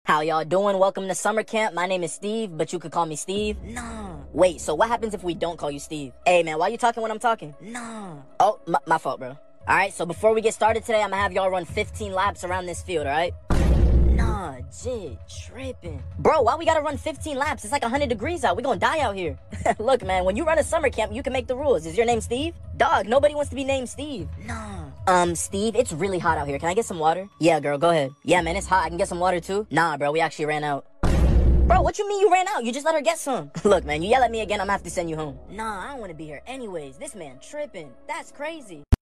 How y'all doing? Welcome to summer camp. My name is Steve, but you could call me Steve. Nah. Wait, so what happens if we don't call you Steve? Hey, man, why you talking when I'm talking? Nah. Oh, my fault, bro. All right, so before we get started today, I'm gonna have y'all run 15 laps around this field, all right? Nah, jit, tripping. Bro, why we gotta run 15 laps? It's like 100 degrees out. We gonna die out here. Look, man, when you run a summer camp, you can make the rules. Is your name Steve? Dog, nobody wants to be named Steve. Nah. Steve, it's really hot out here. Can I get some water? Yeah, girl, go ahead. Yeah, man, it's hot. I can get some water too? Nah, bro, we actually ran out. Bro, what you mean you ran out? You just let her get some. Look, man, you yell at me again, I'm gonna have to send you home. Nah, I don't want to be here anyways. This man tripping. That's crazy.